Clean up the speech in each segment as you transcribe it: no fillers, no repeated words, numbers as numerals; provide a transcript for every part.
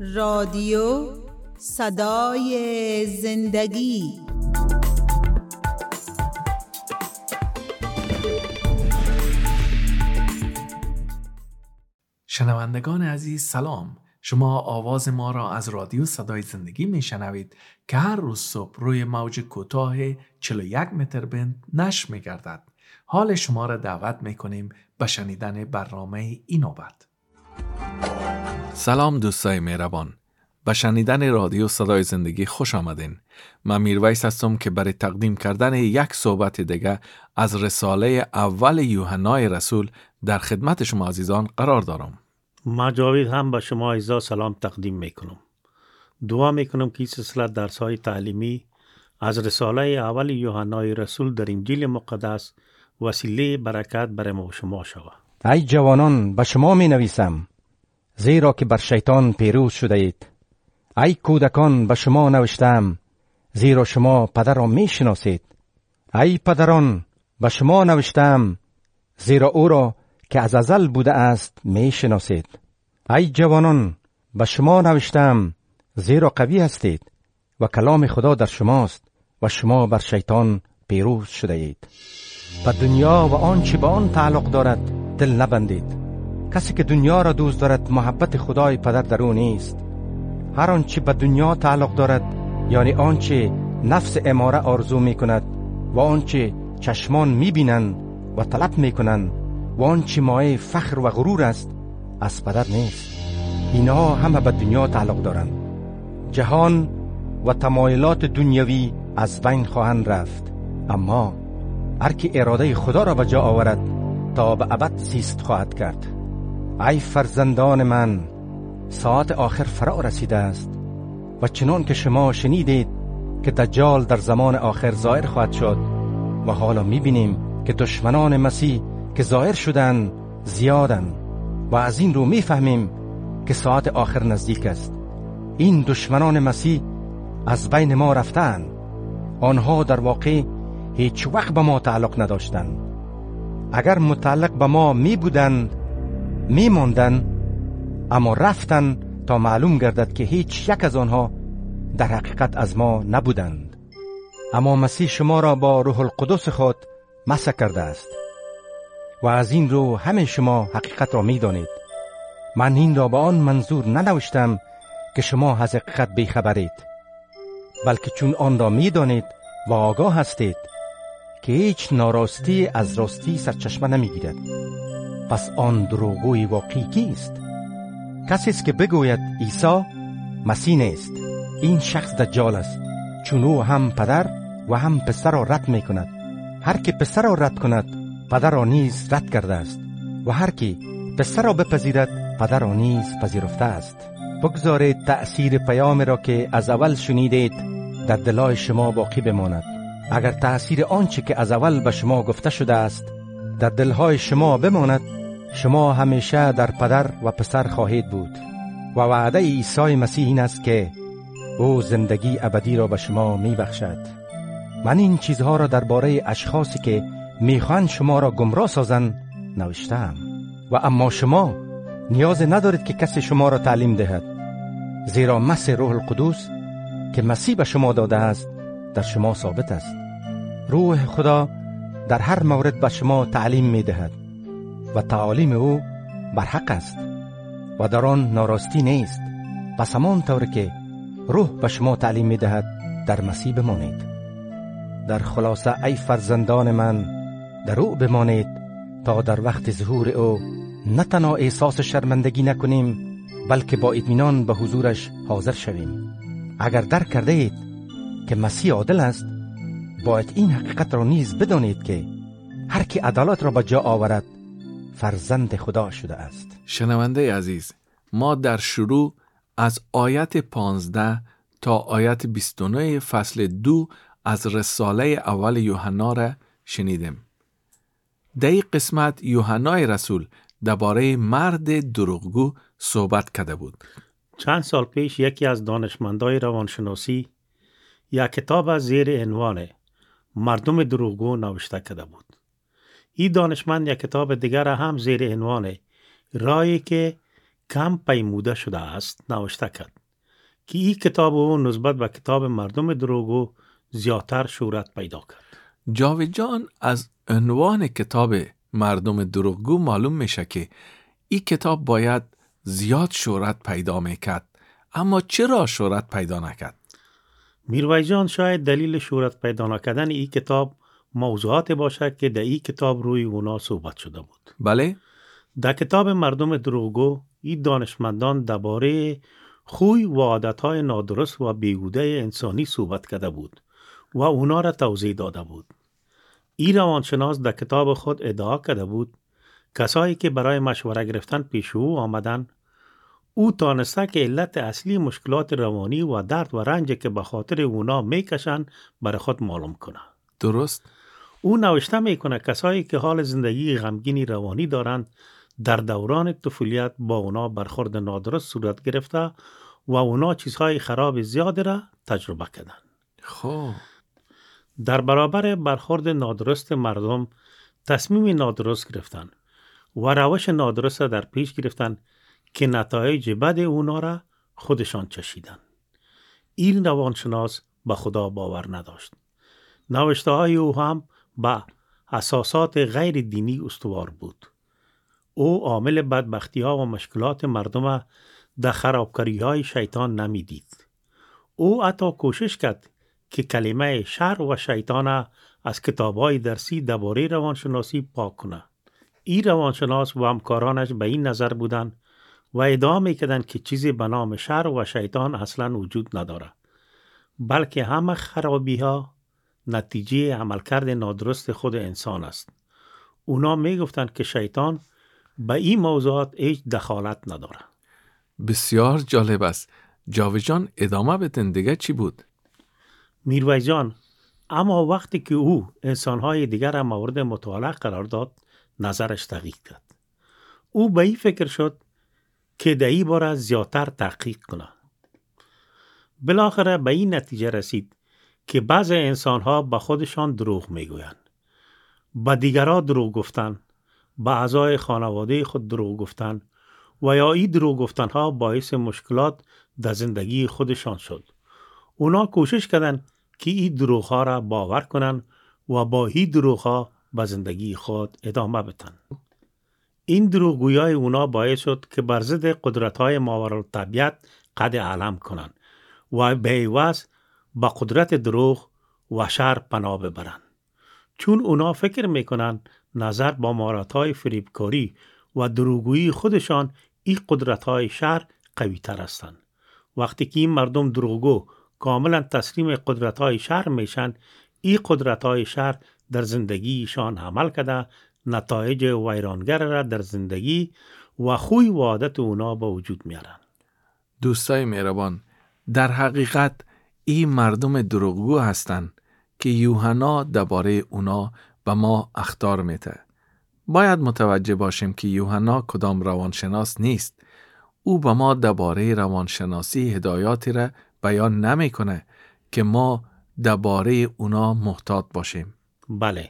رادیو صدای زندگی. شنوندگان عزیز سلام. شما آواز ما را از رادیو صدای زندگی میشنوید که هر روز صبح روی موج کوتاه 41 متر بند نشر می‌گردد. حال شما را دعوت می‌کنیم به شنیدن برنامه این نوبت. سلام دوستای مهربان. به شنیدن رادیو صدای زندگی خوش آمدین. من میرویس هستم که برای تقدیم کردن یک صحبت دیگه از رساله اول یوحنای رسول در خدمت شما عزیزان قرار دارم. ما جاوید هم به شما عزیزان سلام تقدیم میکنم. دعا میکنم که این سلسله درس‌های تعلیمی از رساله اول یوحنای رسول در انجیل مقدس وسیله برکت برای ما و شما شود. ای جوانان به شما می نویسم زیرا که بر شیطان پیروز شده اید. ای کودکان به شما نوشتم زیرا شما پدر را می شناسید. ای پدران به شما نوشتم زیرا او را که از ازل بوده است می شناسید. ای جوانان به شما نوشتم زیرا قوی هستید و کلام خدا در شماست و شما بر شیطان پیروز شده اید. به دنیا و آنچه به آن تعلق دارد دل نبندید. کسی که دنیا را دوست دارد محبت خدای پدر در او نیست. هر آنچه به دنیا تعلق دارد یعنی آنچه نفس اماره آرزو می کند و آنچه چشمان می بینند و طلب می کنند و آنچه مایه فخر و غرور است از پدر نیست. اینها همه به دنیا تعلق دارند. جهان و تمایلات دنیوی از بین خواهند رفت، اما هر کی اراده خدا را به جا آورد تا به ابد زیست خواهد کرد. ای فرزندان من، ساعت آخر فرا رسیده است و چنان که شما شنیدید که دجال در زمان آخر ظاهر خواهد شد و حالا می‌بینیم که دشمنان مسیح که ظاهر شدند زیادند و از این رو می‌فهمیم که ساعت آخر نزدیک است. این دشمنان مسیح از بین ما رفتند. آنها در واقع هیچ وقت به ما تعلق نداشتند. اگر متعلق به ما می بودند می ماندند، اما رفتند تا معلوم گردد که هیچ یک از آنها در حقیقت از ما نبودند. اما مسیح شما را با روح القدس خود مسح کرده است و از این رو همه شما حقیقت را می دانید. من این را با آن منظور ننوشتم که شما از حقیقت بیخبرید، بلکه چون آن را می دانید و آگاه هستید که هیچ ناراستی از راستی سرچشمه نمی گیرد. پس آن دروغگوی واقعی کیست؟ کسی است که بگوید عیسی مسیح نیست. این شخص دجال است، چون او هم پدر و هم پسر را رد می کند. هر که پسر را رد کند پدر را نیز رد کرده است و هر که پسر را بپذیرد پدر را نیز پذیرفته است. بگذارید تأثیر پیام را که از اول شنیدید در دلای شما باقی بماند. اگر تأثیر آنچه که از اول به شما گفته شده است در دلهای شما بماند، شما همیشه در پدر و پسر خواهید بود. و وعده عیسی مسیح این است که او زندگی ابدی را به شما می بخشد. من این چیزها را درباره اشخاصی که میخواهند شما را گمراه سازند نوشتم. و اما شما نیاز ندارید که کسی شما را تعلیم دهد، زیرا مسح روح القدس که مسیح به شما داده است در شما ثابت است. روح خدا در هر مورد به شما تعلیم می دهد و تعالیم او بر حق است و در آن ناراستی نیست. پس همان طور که روح به شما تعلیم می دهد در مسیح بمانید. در خلاصه ای فرزندان من، در او بمانید تا در وقت ظهور او نه تنها احساس شرمندگی نکنیم بلکه با اطمینان به حضورش حاضر شویم. اگر درک کرده اید که مسیح عادل است، باید این حقیقت را نیز بدانید که هر کی عدالت را به جا آورد فرزند خدا شده است. شنونده عزیز، ما در شروع از آیت 15 تا آیت 29 فصل 2 از رساله اول یوحنا را شنیدیم. در این قسمت یوحنای رسول درباره مرد دروغگو صحبت کرده بود. چند سال پیش یکی از دانشمندای روانشناسی یک کتاب از زیر عنوان مردم دروغگو نوشته کرده بود. این دانشمند یک کتاب دیگر هم زیر عنوان راهی که کم پیموده شده است نوشته کرد که این کتاب او نسبت به کتاب مردم دروغگو زیادتر شهرت پیدا کرد. جاوید جان، از عنوان کتاب مردم دروغگو معلوم میشه که این کتاب باید زیاد شهرت پیدا میکرد، اما چرا شهرت پیدا نکرد؟ میرویس جان، شاید دلیل شهرت پیدا نکردن این کتاب موضوعات باشد که در این کتاب روی اونا صحبت شده بود. بله؟ در کتاب مردم دروغگو این دانشمندان درباره خوی و عادتهای نادرست و بیهوده انسانی صحبت کرده بود و اونا را توضیح داده بود. این روانشناس در کتاب خود ادعا کرده بود کسایی که برای مشوره گرفتن پیش او آمدن، او تانسته که علت اصلی مشکلات روانی و درد و رنج که به خاطر اونا میکشن برای خود معلوم کنه. درست؟ او نوشته میکنه کسایی که حال زندگی غمگینی روانی دارند در دوران طفولیت با اونا برخورد نادرست صورت گرفته و اونا چیزهای خراب زیاد را تجربه کردن. خب در برابر برخورد نادرست مردم تصمیم نادرست گرفتن و روش نادرست در پیش گرفتن که نتایج بد اونا را خودشان چشیدن. این روانشناس به خدا باور نداشت. نوشته های او هم به اساسات غیر دینی استوار بود. او عامل بدبختی ها و مشکلات مردم در خرابکاری های شیطان نمیدید. او حتی کوشش کرد که کلمه شر و شیطان از کتاب های درسی درباره روانشناسی پاک کنه. این روانشناس و همکارانش به این نظر بودند و ادعا میکردند که چیزی به نام شر و شیطان اصلا وجود نداره، بلکه همه خرابی ها نتیجه عملکرد نادرست خود انسان است. اونا میگفتند که شیطان به این موضوعات هیچ دخالت نداره. بسیار جالب است. جاوید جان، ادامه بدین، دیگه چی بود؟ میرویس جان، اما وقتی که او انسانهای دیگر را مورد مطالعه قرار داد، نظرش تغییر کرد. او به این فکر شد که در این باره زیادتر تحقیق کنه. بالاخره به این نتیجه رسید که بعضی انسانها به خودشان دروغ میگویند، به دیگرها دروغ گفتن، به اعضای خانواده خود دروغ گفتن و یا این دروغ گفتنها باعث مشکلات در زندگی خودشان شد. اونا کوشش کردند که این دروغ‌ها را باور کنن و با این دروغ‌ها به زندگی خود ادامه بدن. این دروغگویی اونا باعث شد که بر ضد قدرت‌های ماورالطبیعت قد علم کنن و به عوض با قدرت دروغ و شر پناه ببرن. چون اونا فکر میکنن نظر با مهارت‌های فریبکاری و دروغگویی خودشان این قدرت‌های شر قوی تر هستند. وقتی که این مردم دروغگو کاملا تسلیم قدرت‌های شر میشن، این قدرت‌های شر در زندگیشان عمل کرده نتایج ویرانگر را در زندگی و خوی و عادت اونا به وجود میارن. دوستای مهربان، در حقیقت این مردم دروغگو هستند که یوحنا درباره اونا به ما اخطار میده. باید متوجه باشیم که یوحنا کدام روانشناس نیست. او به ما درباره روانشناسی هدایاتی را بیان نمیکنه که ما درباره اونا محتاط باشیم. بله،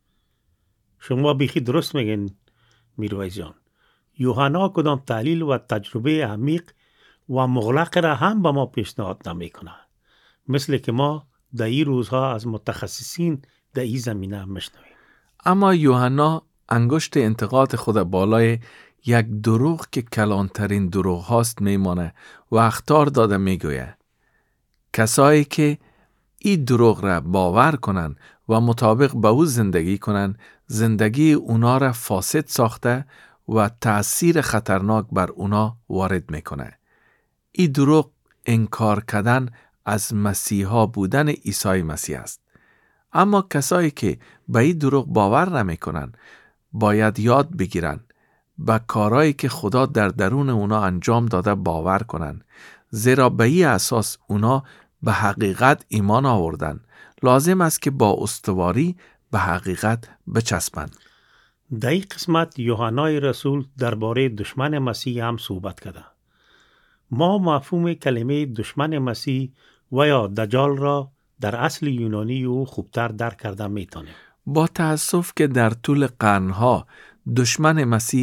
شما بیخی درست میگین میرویس جان. یوحنا کدام تحلیل و تجربه عمیق و مغلق را هم به ما پیشنهاد نمیکنه، مثل که ما در این روزها از متخصصین در این زمینه میشنویم. اما یوحنا انگشت انتقاد خود بالای یک دروغ که کلانترین دروغ هاست میمانه و اخطار داده میگویه کسایی که این دروغ را باور کنن و مطابق به او زندگی کنن، زندگی اونا را فاسد ساخته و تأثیر خطرناک بر اونا وارد میکنه. این دروغ انکار کردن از مسیحا بودن عیسی مسیح است. اما کسایی که به این دروغ باور نمیکنن باید یاد بگیرن به کارهایی که خدا در درون اونا انجام داده باور کنن، زیرا به این اساس اونا به حقیقت ایمان آوردن. لازم است که با استواری به حقیقت بچسبند. در این قسمت یوحنای رسول درباره دشمن مسیح هم صحبت کرده. ما مفهوم کلمه دشمن مسیح و یا دجال را در اصل یونانی او خوبتر درک کرده میتونیم. با تأسف که در طول قرنها دشمن مسیح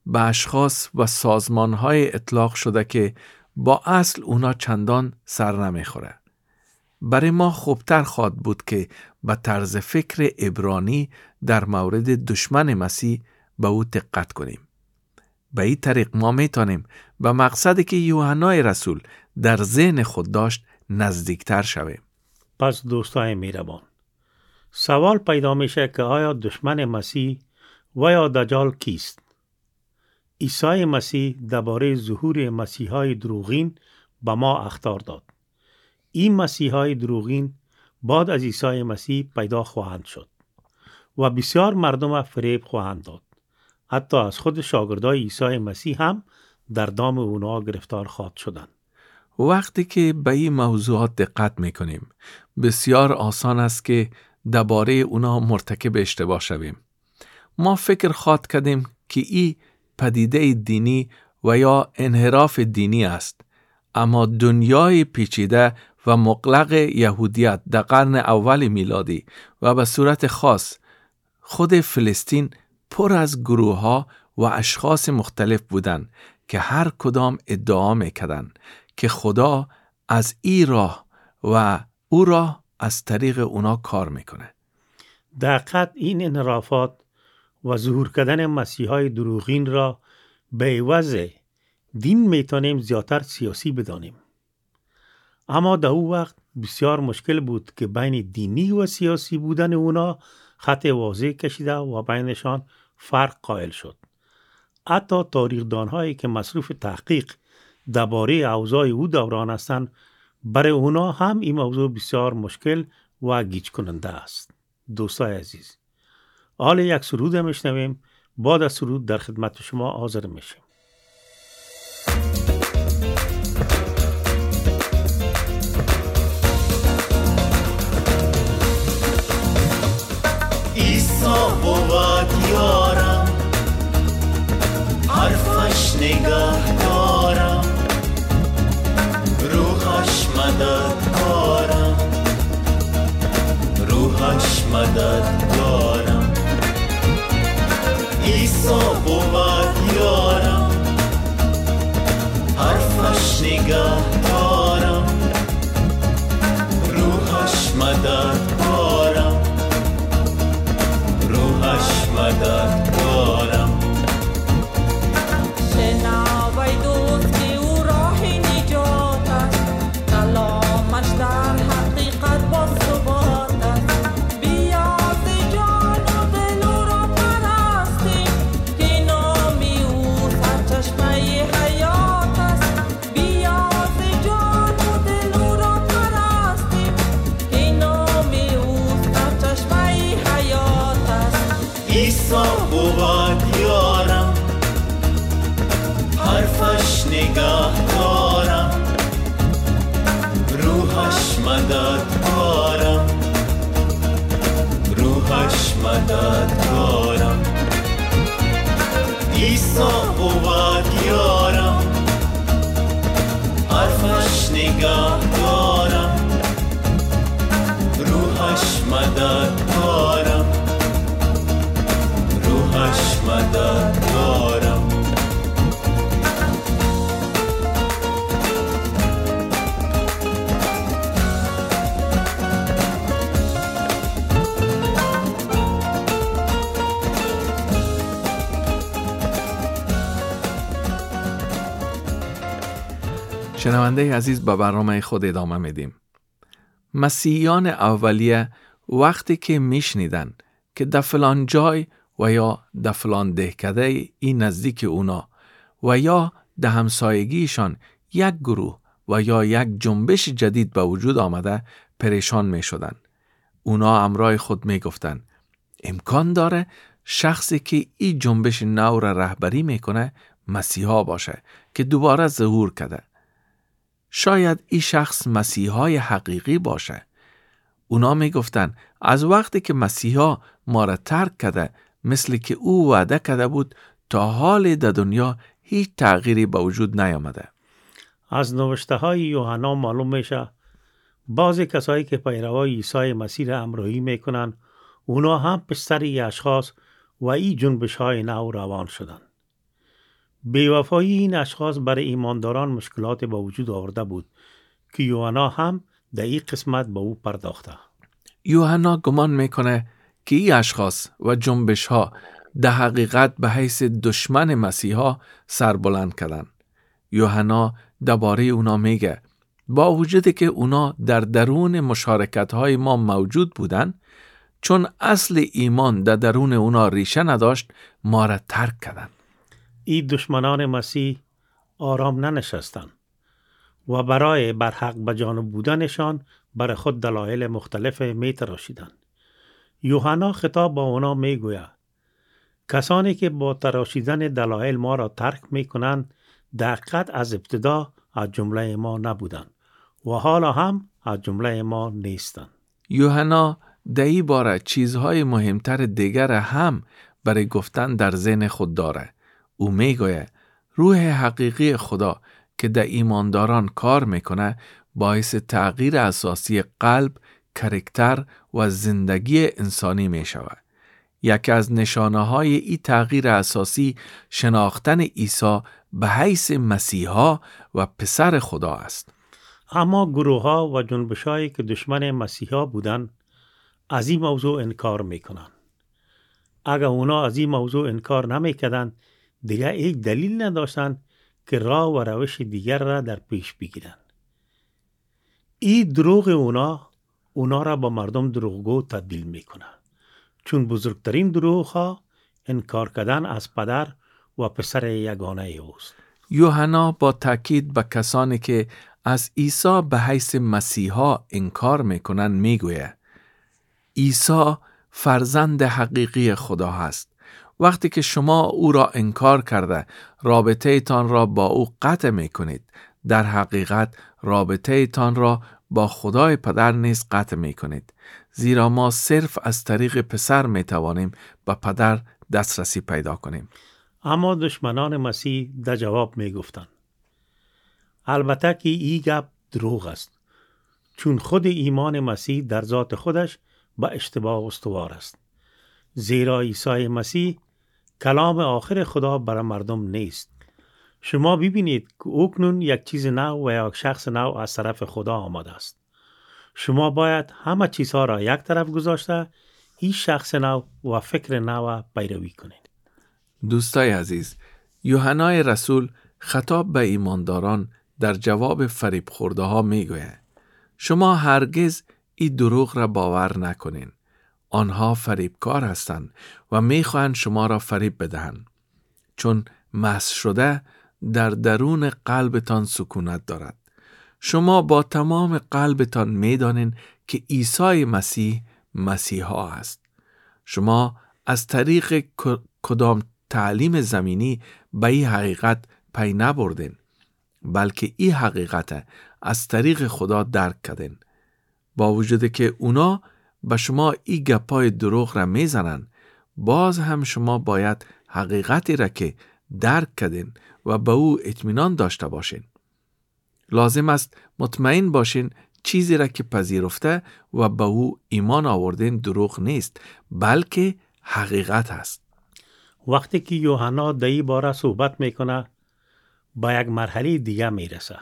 به اشخاص و سازمان‌های اطلاق شده که با اصل اونا چندان سر نمیخوره. برای ما خوبتر خواهد بود که به طرز فکر عبرانی در مورد دشمن مسیح به او دقت کنیم. به این طریق ما میتونیم به مقصدی که یوحنای رسول در ذهن خود داشت نزدیکتر شویم. پس دوستای میربان، سوال پیدا میشه که آیا دشمن مسیح و یا دجال کیست؟ عیسی مسیح درباره ظهور مسیحای دروغین به ما اخطار داد. این مسیحای دروغین بعد از عیسی مسیح پیدا خواهند شد و بسیار مردم فریب خواهند داد. حتی از خود شاگردای عیسی مسیح هم در دام اونا گرفتار خواهد شدند. وقتی که به این موضوعات دقت میکنیم، بسیار آسان است که درباره اونا مرتکب اشتباه شویم. ما فکر خواهد کردیم که این پدیده دینی و یا انحراف دینی است، اما دنیای پیچیده و مغلق یهودیت در قرن اول میلادی و به صورت خاص خود فلسطین پر از گروه ها و اشخاص مختلف بودند که هر کدام ادعا میکردند که خدا از این راه و او راه از طریق اونا کار میکنه. در حقیقت این انحرافات و ظهور کردن مسیحای دروغین را به عوض دین میتونیم زیادتر سیاسی بدانیم. اما در او وقت بسیار مشکل بود که بین دینی و سیاسی بودن اونا خط واضح کشیده و بینشان فرق قائل شد. حتی تاریخدان هایی که مصروف تحقیق درباره اوضاع او دوران هستند، برای اونا هم این موضوع بسیار مشکل و گیج کننده است. دوستای عزیز، حال یک سرود میشنویم. بعد از سرود در خدمت شما حاضر میشیم. عیسی بود یارم، حرفش نگاه دارم، روحش مددگارم، روحش مددگارم. عیسی بود یارم، حرفش نگاه دارم، روحش مددگارم، روحش مددگارم. شنوای دوست که او راه نجات است، کلامش در حقیقت با ثبات است. بیا ز جان و دل او را پرستیم، که نام او سرچشمه حیات است. بیا ز جان و دل او را پرستیم، که نام او سرچشمه حیات است. عیسی بود یارم، حرفش نگاه دارم، روحش مددگارم، روحش مددگارم. عیسی بود یارم، حرفش نگاه دارم، روحش مددگارم، روحش مددگارم. شنونده عزیز، به برنامه خود ادامه میدیم. مسیحیان اولیه وقتی که میشنیدن که در فلان جای و یا در فلان دهکده این نزدیک اونا و یا در همسایگیشان یک گروه و یا یک جنبش جدید به وجود آمده، پریشان می شدن. اونا همراه خود می گفتن امکان داره شخصی که این جنبش نو را رهبری میکنه مسیحا باشه که دوباره ظهور کرده. شاید این شخص مسیحای حقیقی باشه. اونا می گفتن از وقتی که مسیحا ما را ترک کرده، مثل که او وعده کرده بود، تا حال در دنیا هیچ تغییری به وجود نیامده. از نوشته های یوحنا معلوم میشه بعضی کسایی که پیروای عیسی مسیح را همراهی میکنن، اونا هم پشت سر اشخاص و این جنبش های نو روان شدن. بی‌وفایی این اشخاص برای ایمانداران مشکلات با وجود آورده بود که یوحنا هم در این قسمت به او پرداخته. یوحنا گمان میکنه که این اشخاص و جنبش ها در حقیقت به حیث دشمن مسیحا سربلند کردن. یوحنا درباره اونا میگه با وجودی که اونا در درون مشارکت های ما موجود بودن، چون اصل ایمان در درون اونا ریشه نداشت، ما را ترک کردن. این دشمنان مسیح آرام ننشستند و برای برحق به جانب بودنشان برای خود دلایل مختلف می تراشیدند. یوحنا خطاب با اونا می گوید کسانی که با تراشیدن دلایل ما را ترک می کنند در حقیقت از ابتدا از جمله ما نبودند و حالا هم از جمله ما نیستند. یوحنا در این باره چیزهای مهمتر دیگر هم برای گفتن در ذهن خود داره. او میگوید روح حقیقی خدا که در ایمانداران کار میکنه باعث تغییر اساسی قلب، کاراکتر و زندگی انسانی میشود. یکی از نشانه های این تغییر اساسی شناختن عیسی به حیث مسیحا و پسر خدا است. اما گروه ها و جنبش هایی که دشمن مسیحا بودند از این موضوع انکار میکنند. اگر اونا از این موضوع انکار نمیکردند دیگر یک دلیل نداشتند که راه و روش دیگر را در پیش بگیرند. این دروغ اونا را با مردم دروغگو تبدیل میکنه، چون بزرگترین دروغ ها انکار کردن از پدر و پسر یگانه اوست. یوحنا با تاکید به کسانی که از عیسی به حیث مسیحا انکار میکنن میگوید عیسی فرزند حقیقی خدا هست. وقتی که شما او را انکار کرده رابطه تان را با او قطع میکنید، در حقیقت رابطه تان را با خدای پدر نیز قطع میکنید، زیرا ما صرف از طریق پسر میتوانیم به پدر دسترسی پیدا کنیم. اما دشمنان مسیح در جواب میگفتند البته که این گپ دروغ است، چون خود ایمان مسیح در ذات خودش به اشتباه استوار است، زیرا عیسی مسیح کلام آخر خدا برای مردم نیست. شما ببینید که اکنون یک چیز نو و یک شخص نو از طرف خدا آمده است. شما باید همه چیزها را یک طرف گذاشته این شخص نو و فکر نو پیروی کنید. دوستای عزیز، یوحنای رسول خطاب به ایمانداران در جواب فریب خورده ها میگوید شما هرگز این دروغ را باور نکنین. آنها فریبکار هستند و میخواهند شما را فریب بدهند، چون مسح شده در درون قلبتان سکونت دارد. شما با تمام قلبتان میدانین که عیسی مسیح مسیحا است. شما از طریق کدام تعلیم زمینی به این حقیقت پی نبردین، بلکه این حقیقت از طریق خدا درک کردین. با وجود که اونا به شما این گپای دروغ را میزنن، باز هم شما باید حقیقتی را که درک کردین و به او اطمینان داشته باشین. لازم است مطمئن باشین چیزی را که پذیرفته و به او ایمان آوردین دروغ نیست، بلکه حقیقت است. وقتی که یوحنا در این باره صحبت میکنه با یک مرحله دیگه میرسه.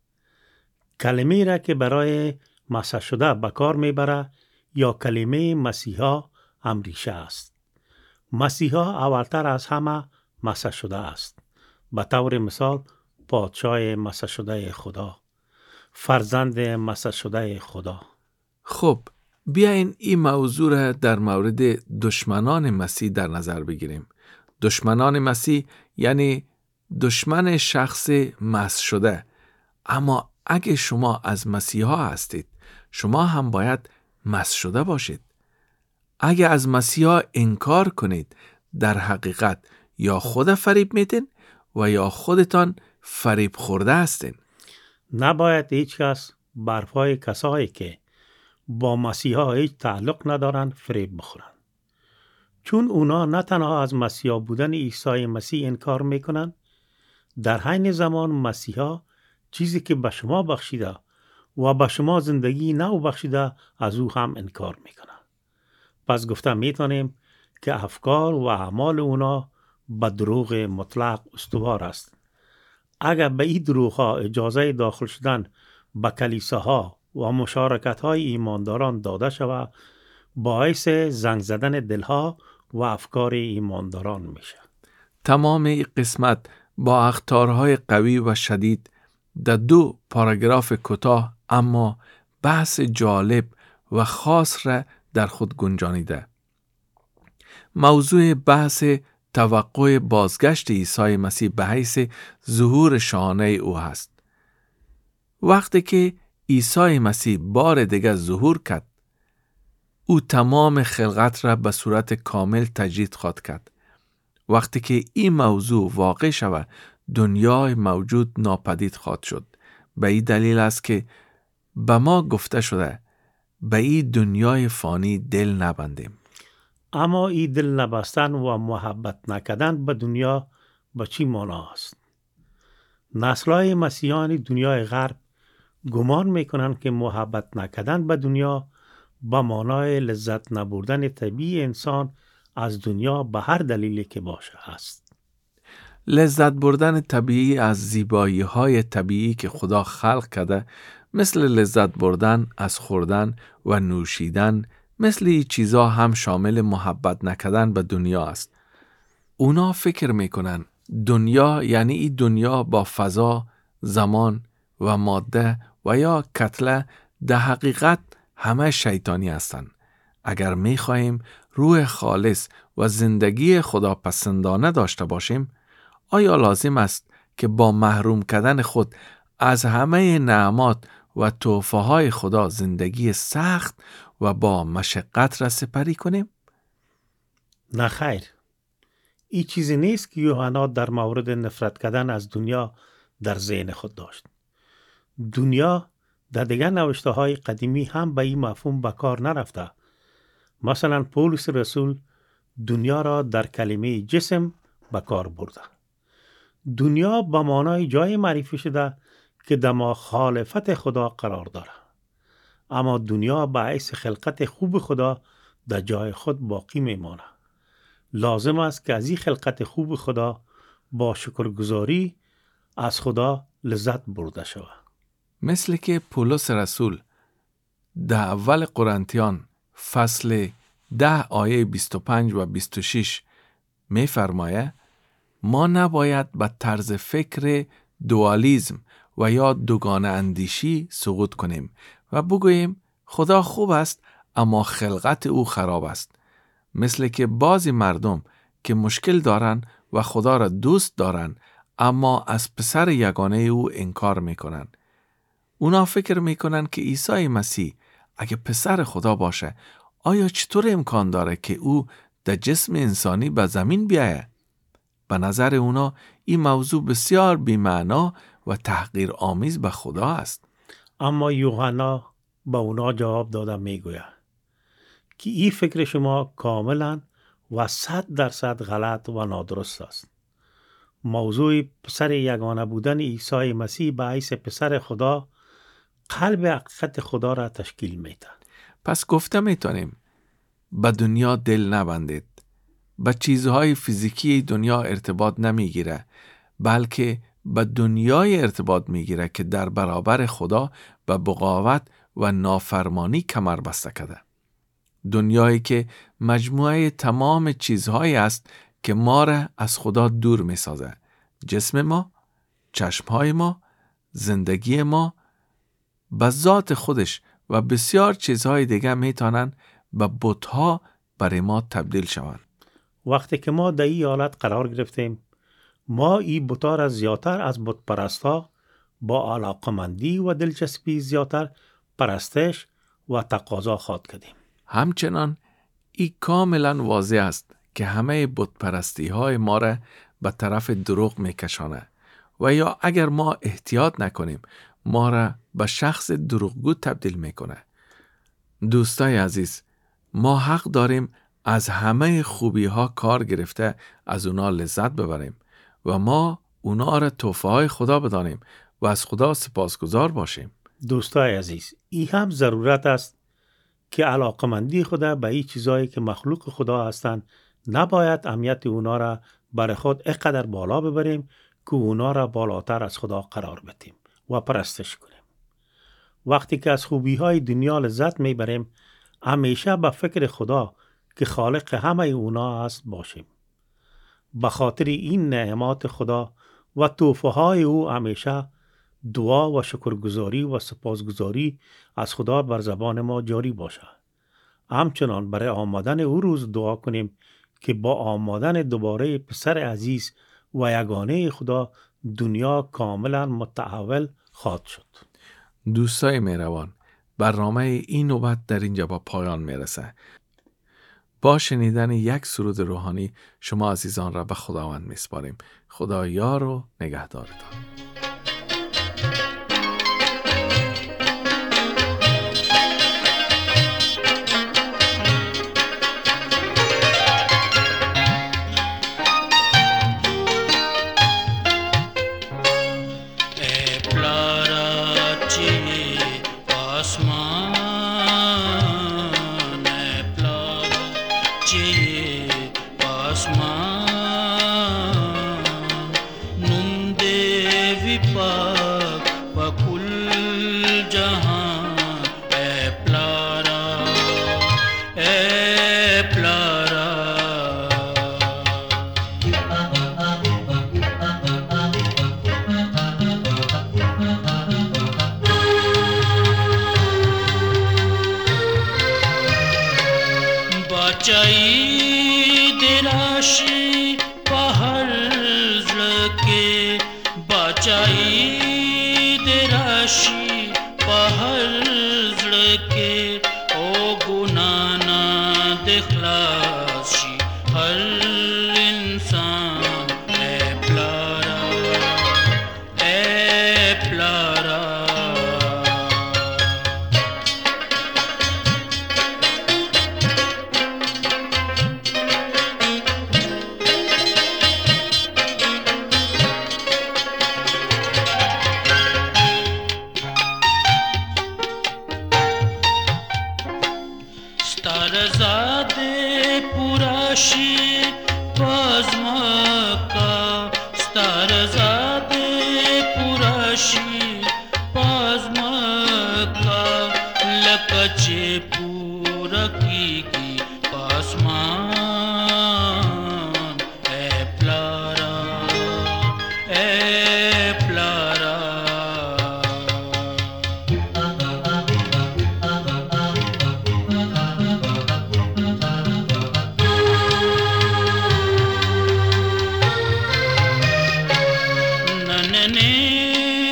کلمه را که برای مسح شده به کار میبره یا کلمه مسیحا ریشه است. مسیحا اولتر از همه مسح شده است. به طور مثال پادشاه مسح شده خدا، فرزند مسح شده خدا. خب بیاین این موضوع را در مورد دشمنان مسیح در نظر بگیریم. دشمنان مسیح یعنی دشمن شخص مسح شده. اما اگه شما از مسیحا هستید، شما هم باید مسح شده باشید. اگه از مسیحا انکار کنید، در حقیقت یا خود فریب میدین و یا خودتان فریب خورده هستین. نباید هیچ کس برپای کسایی که با مسیحا هیچ تعلق ندارن فریب بخورن، چون اونا نه تنها از مسیحا بودن عیسی مسیح انکار میکنن، در حین زمان مسیحا چیزی که به شما بخشیده و به شما زندگی نو بخشیده از او هم انکار میکنن. پس گفته میتونیم که افکار و اعمال اونا به دروغ مطلق استوار است. اگر به این دروغ ها اجازه داخل شدن به کلیساها و مشارکت های ایمانداران داده شود، باعث زنگ زدن دلها و افکار ایمانداران میشه. تمام این قسمت با اخطارهای قوی و شدید در 2 پاراگراف کوتاه اما بحث جالب و خاص را در خود گنجانیده. موضوع بحث توقع بازگشت عیسی مسیح به حیث ظهور شاهانه او هست. وقتی که عیسی مسیح بار دیگر ظهور کرد، او تمام خلقت را به صورت کامل تجدید خواهد کرد. وقتی که این موضوع واقع شود، دنیای موجود ناپدید خواهد شد. به این دلیل است که به ما گفته شده به این دنیای فانی دل نبندیم. اما این دل نبستن و محبت نکردن به دنیا به چی معنا است؟ نسل‌های مسیحیان دنیای غرب گمان میکنند که محبت نکردن به دنیا به معنای لذت نبردن طبیعی انسان از دنیا به هر دلیلی که باشه است. لذت بردن طبیعی از زیبایی‌های طبیعی که خدا خلق کرده، مثل لذت بردن از خوردن و نوشیدن، مثل این چیزا هم شامل محبت نکردن به دنیا است. اونا فکر میکنن دنیا یعنی این دنیا با فضا، زمان و ماده و یا کتله در حقیقت همه شیطانی هستند. اگر میخواهیم روح خالص و زندگی خدا پسندانه داشته باشیم، آیا لازم است که با محروم کردن خود از همه نعمات و تحفه‌های خدا زندگی سخت و با مشقت را سپری کنیم؟ نه خیر. این چیزی نیست که یوحنا در مورد نفرت کردن از دنیا در ذهن خود داشت. دنیا در دیگر نوشته های قدیمی هم به این مفهوم به کار نرفته. مثلا پولس رسول دنیا را در کلمه جسم به کار برده. دنیا به معنای جای معرفی شده که در مخالفت خدا قرار داره. اما دنیا به حیث خلقت خوب خدا در جای خود باقی میمانه. لازم است که از این خلقت خوب خدا با شکرگزاری از خدا لذت برده شود. مثل که پولس رسول در اول قرنتیان فصل 10 آیه 25 و 26 می فرماید ما نباید به طرز فکر دوالیزم و یا دوگانه اندیشی سقوط کنیم و بگوییم خدا خوب است اما خلقت او خراب است. مثل که بعضی مردم که مشکل دارن و خدا را دوست دارن اما از پسر یگانه او انکار میکنن. اونا فکر میکنن که عیسی مسیح اگه پسر خدا باشه، آیا چطور امکان داره که او در جسم انسانی به زمین بیایه؟ به نظر اونا این موضوع بسیار بی‌معنا و تحقیر آمیز به خدا است. اما یوحنا به اونا جواب داده میگوید که این فکر شما کاملا و 100% غلط و نادرست است. موضوع پسر یگانه بودن عیسی مسیح به حیث پسر خدا قلب حقیقت خدا را تشکیل میده. پس گفته میتونیم به دنیا دل نبندید. به چیزهای فیزیکی دنیا ارتباط نمیگیره، بلکه به دنیای ارتباط میگیره که در برابر خدا به بغاوت و نافرمانی کمر بسته کرده. دنیایی که مجموعه تمام چیزهایی است که ما را از خدا دور میسازه. جسم ما، چشمهای ما، زندگی ما، به ذات خودش و بسیار چیزهای دیگه میتونن به بت‌ها برای ما تبدیل شوند. وقتی که ما در این حالت قرار گرفتیم، ما این بت‌ها را زیادتر از بت پرستا با علاقمندی و دلچسپی زیادتر پرستش و تقاضا خواد کردیم. همچنان این کاملا واضح است که همه بت پرستی های ما را به طرف دروغ میکشانه و یا اگر ما احتیاط نکنیم ما را به شخص دروغگو تبدیل میکنه. دوستای عزیز، ما حق داریم از همه خوبی ها کار گرفته از اونا لذت ببریم و ما اونا را تحفه های خدا بدانیم و از خدا سپاسگزار باشیم. دوستای عزیز، این هم ضرورت است که علاقمندی خدا به این چیزایی که مخلوق خدا هستند نباید اهمیت اونا را برای خود اینقدر بالا ببریم که اونا را بالاتر از خدا قرار بدیم و پرستش کنیم. وقتی که از خوبی های دنیا لذت میبریم، همیشه به فکر خدا که خالق همه اونا است باشیم. به خاطر این نعمات خدا و تحفه های او همیشه دعا و شکرگزاری و سپاسگزاری از خدا بر زبان ما جاری باشد. همچنان برای آمدن او روز دعا کنیم که با آمدن دوباره پسر عزیز و یگانه خدا دنیا کاملا متحول خواهد شد. دوستای مهربان، برنامه این نوبت در اینجا با پایان میرسه. با شنیدن یک سرود روحانی شما عزیزان را به خداوند میسپاریم. خدا یار و نگهدارتان.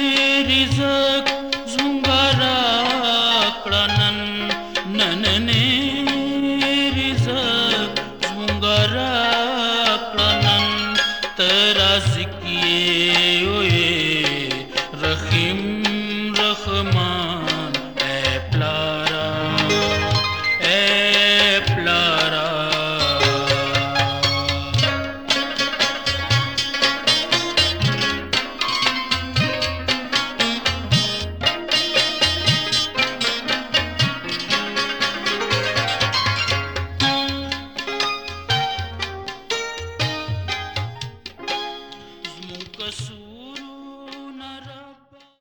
Nane